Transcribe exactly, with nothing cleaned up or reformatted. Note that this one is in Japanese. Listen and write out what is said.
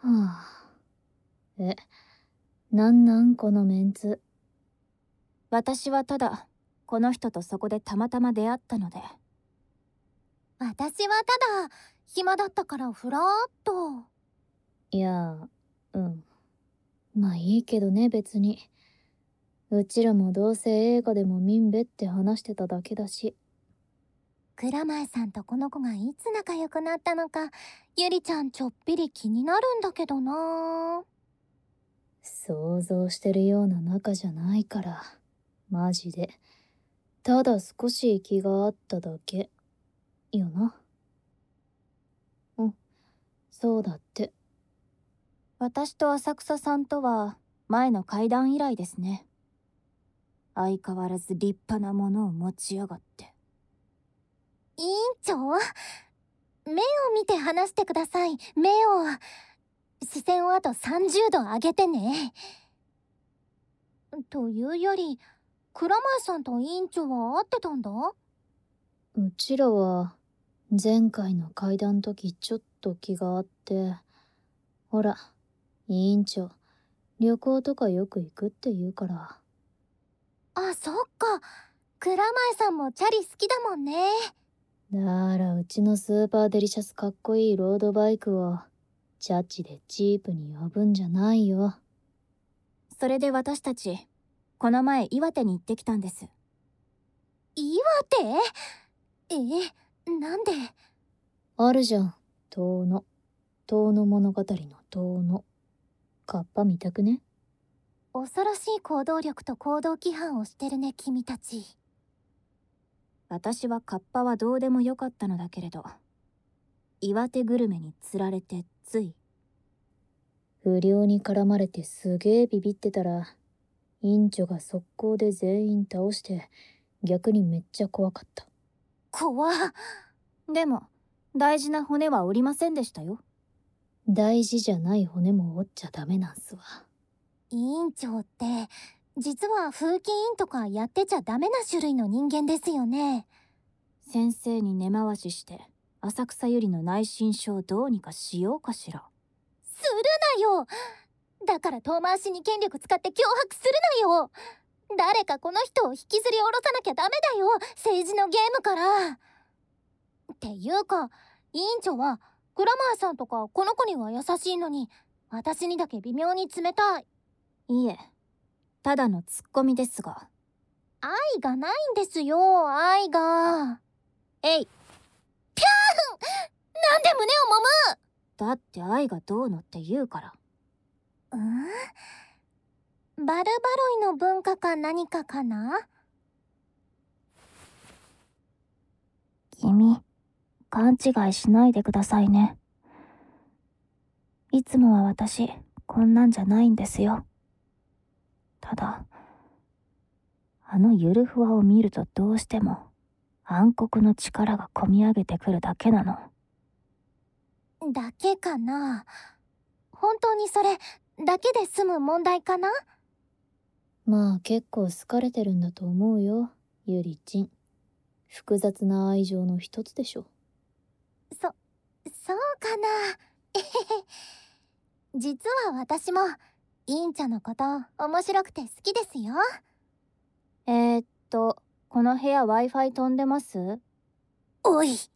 はあ。え、なんなんこのメンツ。 私はただこの人とそこでたまたま出会ったので。 私はただ暇だったからふらーっと。 いや、うん。まあいいけどね、別に。うちらもどうせ映画でも見んべって話してただけだし。 蔵前さんとこの子がいつ仲良くなったのか、ゆりちゃんちょっぴり気になるんだけどな。 想像してるような仲じゃないから。マジで。ただ少し気があっただけ。よな。うん、そうだって。 私と浅草さんとは前の階段以来ですね。相変わらず立派なものを持ちやがって。 委員長、目を見て話してください。目を。視線をあとさんじゅうど上げてね。というより、蔵前さんと委員長は会ってたんだ？ うちらは前回の会談時ちょっと気があって、ほら委員長旅行とかよく行くって言うから。 あ、そっか。蔵前さんもチャリ好きだもんね。 だらうちのスーパーデリシャスかっこいいロードバイクをチャッチでチープに呼ぶんじゃないよ。 それで私たちこの前岩手に行ってきたんです。 岩手？え、なんで？ あるじゃん、遠野。遠野物語の遠野。カッパ見たくね？ 恐ろしい行動力と行動規範をしてるね、君たち。 私はカッパはどうでもよかったのだけれど、岩手グルメに釣られてつい。 不良に絡まれてすげえビビってたら、委員長が速攻で全員倒して、逆にめっちゃ怖かった。 怖っ。 でも大事な骨は折りませんでしたよ。 大事じゃない骨も折っちゃダメなんすわ。 委員長って実は風紀委員とかやってちゃダメな種類の人間ですよね。 先生に根回しして浅草ゆりの内申書をどうにかしようかしら。 するなよ。だから遠回しに権力使って脅迫するなよ。誰かこの人を引きずり下ろさなきゃダメだよ、政治のゲームから。っていうか委員長は蔵前さんとかこの子には優しいのに、私にだけ微妙に冷たい。 いえ、ただのツッコミですが。 愛がないんですよ、愛が。 えい。 ぴゃーん、なんで胸を揉む？ だって愛がどうのって言うから。 うん？バルバロイの文化か何かかな？ 君、勘違いしないでくださいね。いつもは私こんなんじゃないんですよ。ただあのゆるふわを見るとどうしても暗黒の力がこみ上げてくるだけなの。 だけかな？本当にそれだけで済む問題かな？ まあ結構好かれてるんだと思うよ、ゆりちん。複雑な愛情の一つでしょ。 そ、そうかな。えへへ。実は私も委員長のこと面白くて好きですよ。 えー、っとこの部屋 Wi-Fi 飛んでます？ おい。